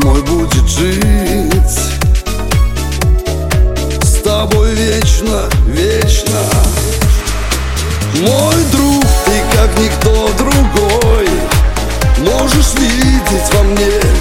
мой будет жить с тобой вечно, вечно. Мой друг, ты как никто другой, можешь видеть во мне